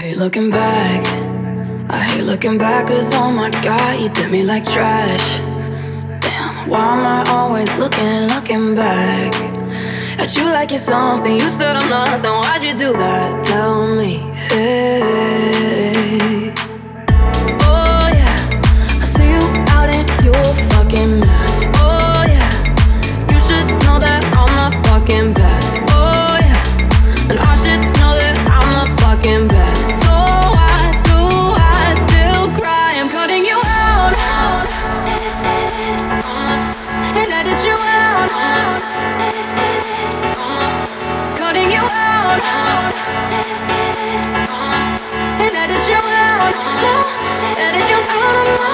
hate looking back. I hate looking back, cause oh my god, you did me like trash. Damn, why am I always looking back at you like you're something you said I'm not? Then why'd you do that? Tell me. Hey. Oh yeah, I see you out in your fucking mess. Oh yeah, you should know that I'm the fucking best. Oh yeah, and I should know that I'm the fucking best. So why do I still cry? I'm cutting you out and edit you out. Cutting you out and edit you out. Edit you out of my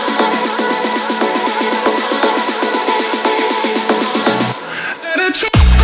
Let it